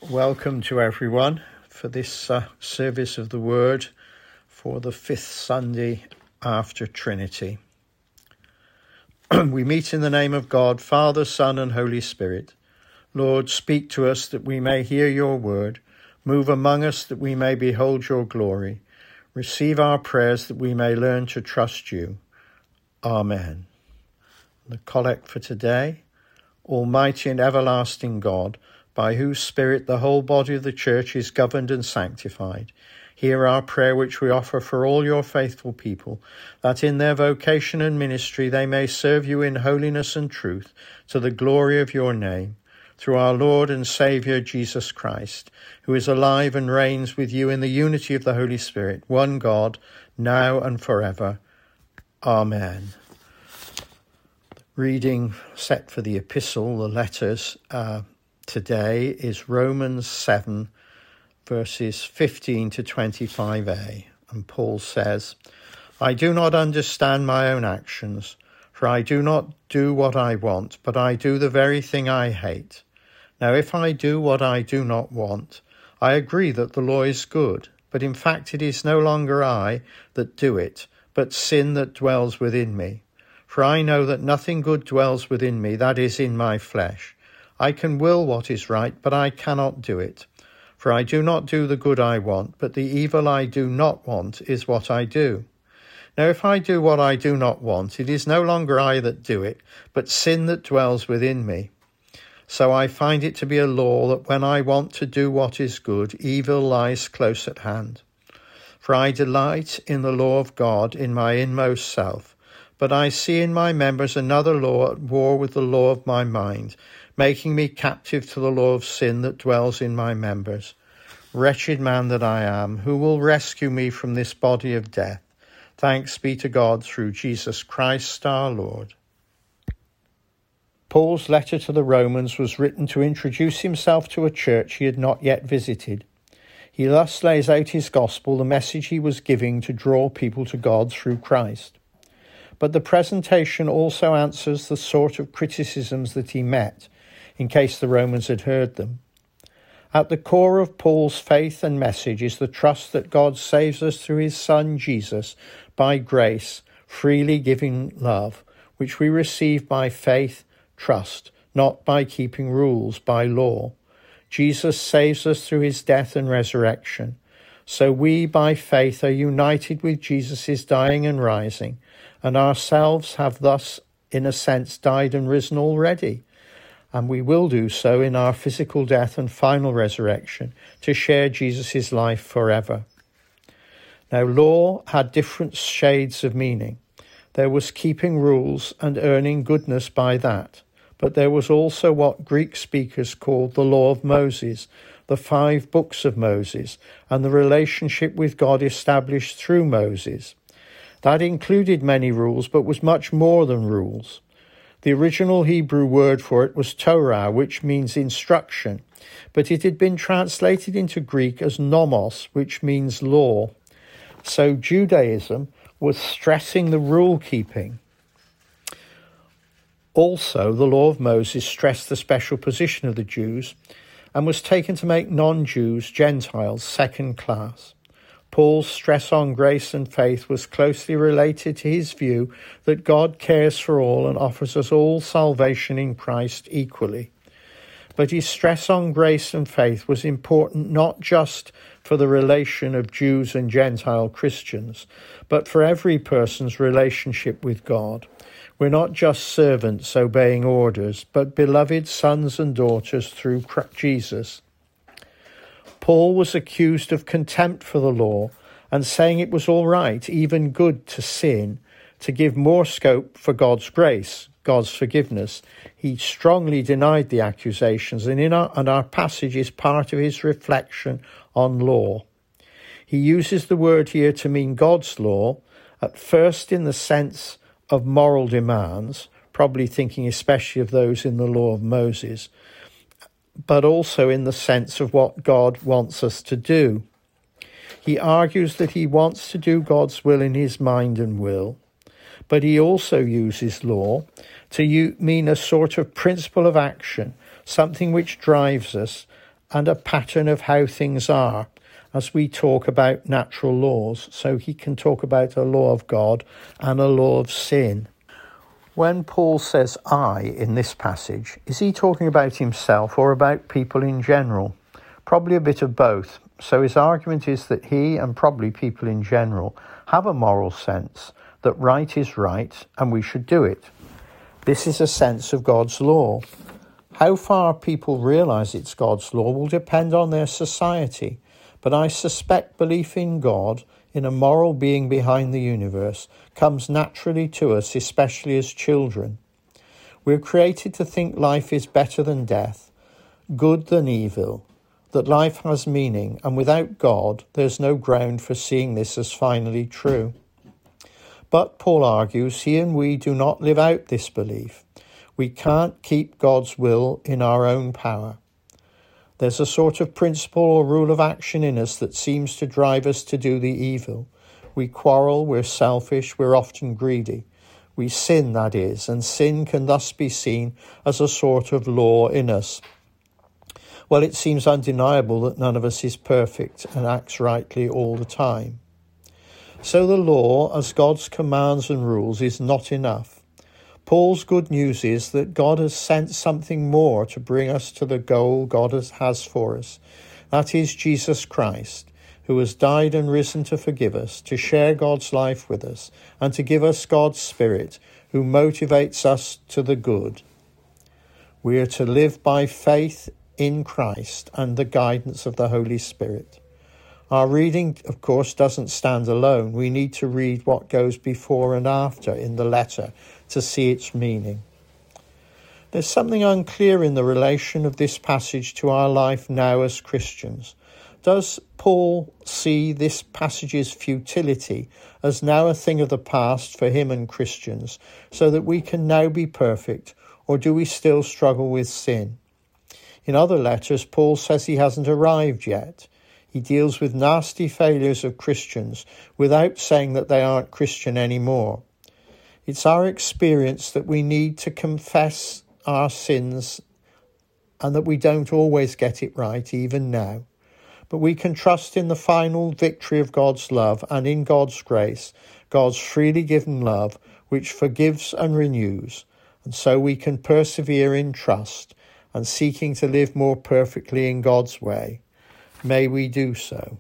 Welcome to everyone for this service of the Word for the fifth Sunday after Trinity. We meet in the name of God, Father, Son, and Holy Spirit. Lord, speak to us that we may hear your word. Move among us that we may behold your glory. Receive our prayers that we may learn to trust you. Amen. The collect for today. Almighty and everlasting God, by whose Spirit the whole body of the Church is governed and sanctified, hear our prayer which we offer for all your faithful people, that in their vocation and ministry they may serve you in holiness and truth, to the glory of your name, through our Lord and Saviour Jesus Christ, who is alive and reigns with you in the unity of the Holy Spirit, one God, now and forever. Amen. Reading set for the epistle, the letters, today is Romans 7, verses 15 to 25a. And Paul says, I do not understand my own actions, for I do not do what I want, but I do the very thing I hate. Now if I do what I do not want, I agree that the law is good, but in fact it is no longer I that do it, but sin that dwells within me. For I know that nothing good dwells within me, that is, in my flesh. I can will what is right, but I cannot do it. For I do not do the good I want, but the evil I do not want is what I do. Now if I do what I do not want, it is no longer I that do it, but sin that dwells within me. So I find it to be a law that when I want to do what is good, evil lies close at hand. For I delight in the law of God in my inmost self, but I see in my members another law at war with the law of my mind, making me captive to the law of sin that dwells in my members. Wretched man that I am, who will rescue me from this body of death? Thanks be to God through Jesus Christ our Lord. Paul's letter to the Romans was written to introduce himself to a church he had not yet visited. He thus lays out his gospel, the message he was giving to draw people to God through Christ. But the presentation also answers the sort of criticisms that he met, in case the Romans had heard them. At the core of Paul's faith and message is the trust that God saves us through his Son Jesus by grace, freely giving love, which we receive by faith, trust, not by keeping rules, by law. Jesus saves us through his death and resurrection. So we, by faith, are united with Jesus' dying and rising, and ourselves have thus, in a sense, died and risen already. And we will do so in our physical death and final resurrection to share Jesus' life forever. Now, law had different shades of meaning. There was keeping rules and earning goodness by that. But there was also what Greek speakers called the law of Moses, the 5 books of Moses, and the relationship with God established through Moses. That included many rules, but was much more than rules. The original Hebrew word for it was Torah, which means instruction, but it had been translated into Greek as nomos, which means law. So Judaism was stressing the rule-keeping. Also, the law of Moses stressed the special position of the Jews and was taken to make non-Jews, Gentiles, second class. Paul's stress on grace and faith was closely related to his view that God cares for all and offers us all salvation in Christ equally. But his stress on grace and faith was important not just for the relation of Jews and Gentile Christians, but for every person's relationship with God. We're not just servants obeying orders, but beloved sons and daughters through Jesus. Paul was accused of contempt for the law and saying it was all right, even good, to sin, to give more scope for God's grace, God's forgiveness. He strongly denied the accusations, and our passage is part of his reflection on law. He uses the word here to mean God's law, at first in the sense of moral demands, probably thinking especially of those in the law of Moses, but also in the sense of what God wants us to do. He argues that he wants to do God's will in his mind and will, but he also uses law to mean a sort of principle of action, something which drives us and a pattern of how things are as we talk about natural laws. So he can talk about a law of God and a law of sin. When Paul says I in this passage, is he talking about himself or about people in general? Probably a bit of both. So his argument is that he, and probably people in general, have a moral sense that right is right and we should do it. This is a sense of God's law. How far people realise it's God's law will depend on their society, but I suspect belief in God, in a moral being behind the universe, comes naturally to us, especially as children. We're created to think life is better than death, good than evil, that life has meaning, and without God, there's no ground for seeing this as finally true. But, Paul argues, he and we do not live out this belief. We can't keep God's will in our own power. There's a sort of principle or rule of action in us that seems to drive us to do the evil. We quarrel, we're selfish, we're often greedy. We sin, that is, and sin can thus be seen as a sort of law in us. Well, it seems undeniable that none of us is perfect and acts rightly all the time. So the law, as God's commands and rules, is not enough. Paul's good news is that God has sent something more to bring us to the goal God has for us. That is Jesus Christ, who has died and risen to forgive us, to share God's life with us, and to give us God's Spirit, who motivates us to the good. We are to live by faith in Christ and the guidance of the Holy Spirit. Our reading, of course, doesn't stand alone. We need to read what goes before and after in the letter to see its meaning. There's something unclear in the relation of this passage to our life now as Christians. Does Paul see this passage's futility as now a thing of the past for him and Christians, so that we can now be perfect, or do we still struggle with sin? In other letters, Paul says he hasn't arrived yet. He deals with nasty failures of Christians without saying that they aren't Christian anymore. It's our experience that we need to confess our sins and that we don't always get it right, even now. But we can trust in the final victory of God's love and in God's grace, God's freely given love, which forgives and renews. And so we can persevere in trust and seeking to live more perfectly in God's way. May we do so.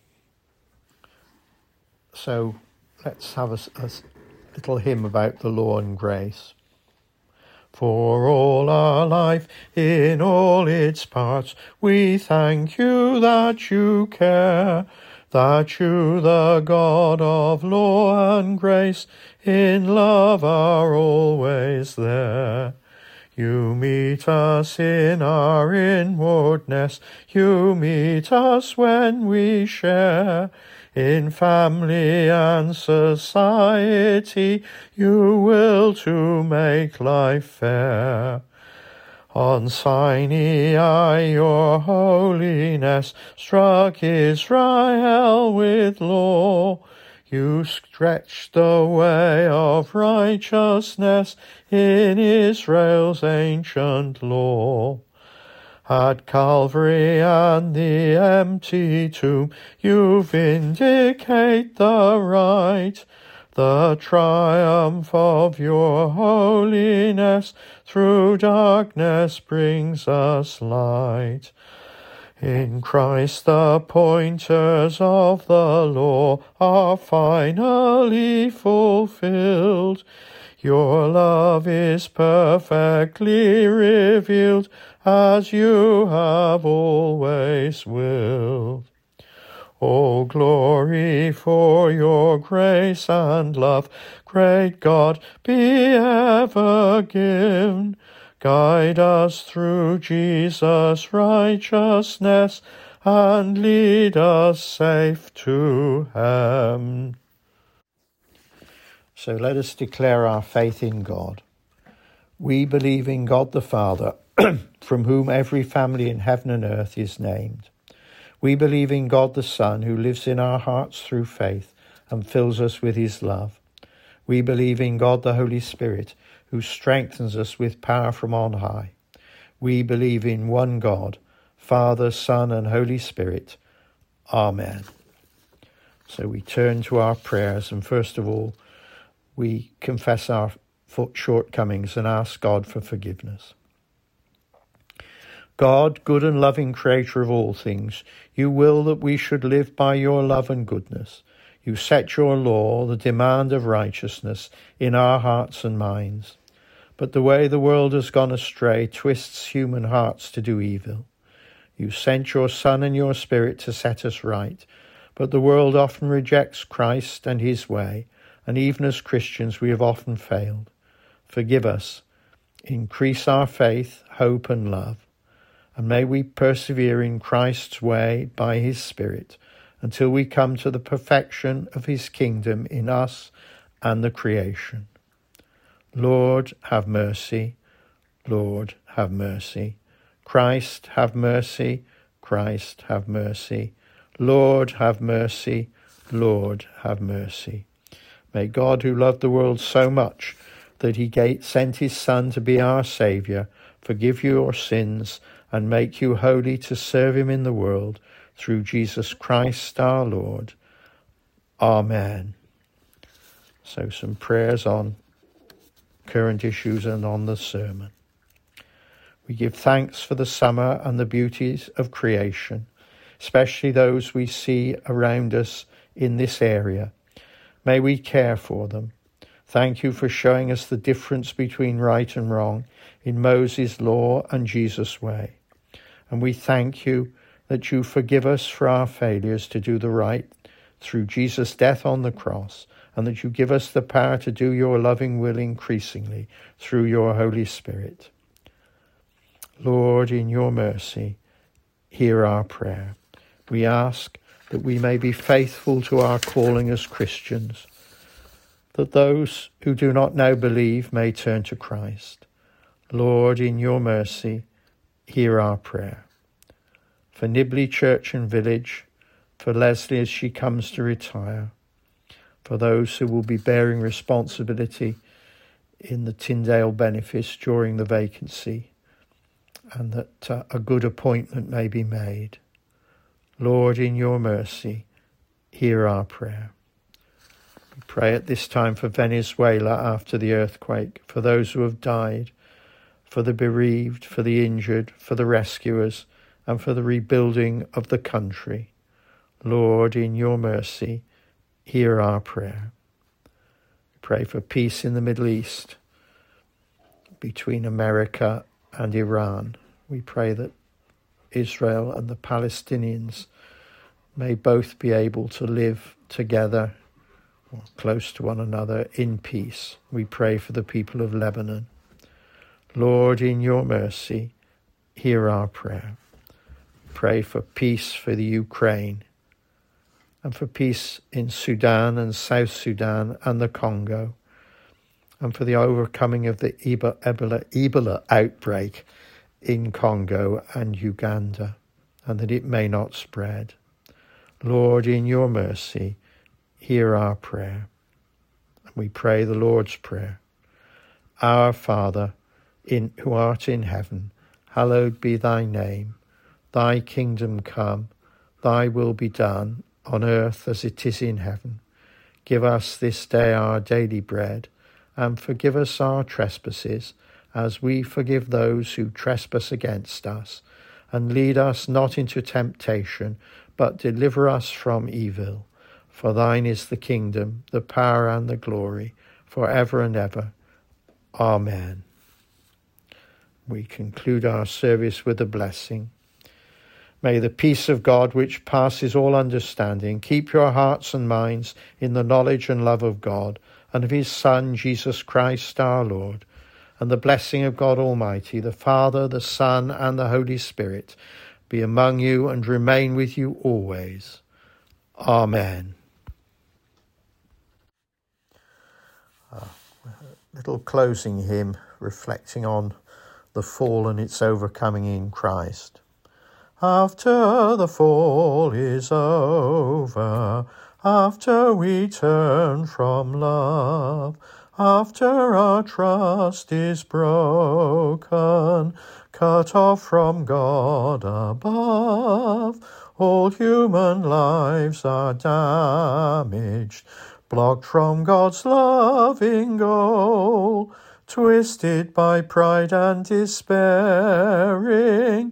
So let's have a little hymn about the law and grace. For all our life, in all its parts, we thank you that you care, that you, the God of law and grace, in love are always there. You meet us in our inwardness, you meet us when we share in family and society, you will to make life fair. On Sinai your holiness struck Israel with law. You stretched the way of righteousness in Israel's ancient law. At Calvary and the empty tomb, you vindicate the right. The triumph of your holiness through darkness brings us light. In Christ the pointers of the law are finally fulfilled. Your love is perfectly revealed as you have always willed. All glory for your grace and love, great God, be ever given. Guide us through Jesus' righteousness and lead us safe to heaven. So let us declare our faith in God. We believe in God the Father, from whom every family in heaven and earth is named. We believe in God the Son, who lives in our hearts through faith and fills us with his love. We believe in God the Holy Spirit, who strengthens us with power from on high. We believe in one God, Father, Son, and Holy Spirit. Amen. So we turn to our prayers, and first of all, we confess our shortcomings and ask God for forgiveness. God, good and loving creator of all things, you will that we should live by your love and goodness. You set your law, the demand of righteousness, in our hearts and minds. But the way the world has gone astray twists human hearts to do evil. You sent your Son and your Spirit to set us right, but the world often rejects Christ and his way, and even as Christians we have often failed. Forgive us, increase our faith, hope and love, and may we persevere in Christ's way by his Spirit until we come to the perfection of his kingdom in us and the creation. Lord, have mercy. Lord, have mercy. Christ, have mercy. Christ, have mercy. Lord, have mercy. Lord, have mercy. May God, who loved the world so much that he sent his Son to be our Saviour, forgive you your sins and make you holy to serve him in the world, through Jesus Christ our Lord. Amen. So some prayers on current issues and on the sermon. We give thanks for the summer and the beauties of creation, especially those we see around us in this area. May we care for them. Thank you for showing us the difference between right and wrong in Moses' law and Jesus' way. And we thank you that you forgive us for our failures to do the right through Jesus' death on the cross, and that you give us the power to do your loving will increasingly through your Holy Spirit. Lord, in your mercy, hear our prayer. We ask that we may be faithful to our calling as Christians, that those who do not now believe may turn to Christ. Lord, in your mercy, hear our prayer. For Nibley Church and Village, for Leslie as she comes to retire, for those who will be bearing responsibility in the Tyndale benefice during the vacancy, and that a good appointment may be made. Lord, in your mercy, hear our prayer. We pray at this time for Venezuela after the earthquake, for those who have died, for the bereaved, for the injured, for the rescuers, and for the rebuilding of the country. Lord, in your mercy, hear our prayer. We pray for peace in the Middle East, between America and Iran. We pray that Israel and the Palestinians may both be able to live together, or close to one another, in peace. We pray for the people of Lebanon. Lord, in your mercy, hear our prayer. Pray for peace for the Ukraine, and for peace in Sudan and South Sudan and the Congo, and for the overcoming of the Ebola outbreak in Congo and Uganda, and that it may not spread. Lord, in your mercy, hear our prayer. And we pray the Lord's Prayer. Our Father, who art in heaven, hallowed be thy name. Thy kingdom come, thy will be done, on earth as it is in heaven. Give us this day our daily bread, and forgive us our trespasses, as we forgive those who trespass against us. And lead us not into temptation, but deliver us from evil. For thine is the kingdom, the power and the glory, for ever and ever. Amen. We conclude our service with a blessing. May the peace of God, which passes all understanding, keep your hearts and minds in the knowledge and love of God and of his Son, Jesus Christ our Lord. And the blessing of God Almighty, the Father, the Son, and the Holy Spirit, be among you and remain with you always. Amen. Little closing hymn reflecting on the fall and its overcoming in Christ. After the fall is over, after we turn from love, After our trust is broken, cut off from God above, all human lives are damaged, blocked from God's loving goal, twisted by pride and despairing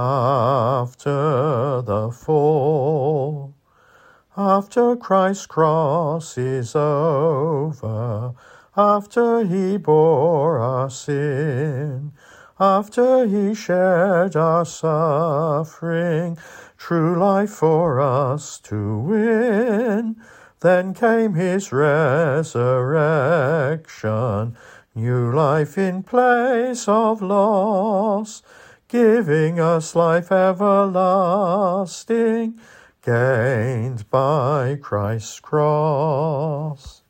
after the fall. After Christ's cross is over, after he bore our sin, after he shared our suffering, true life for us to win, then came his resurrection, new life in place of loss, giving us life everlasting, gained by Christ's cross.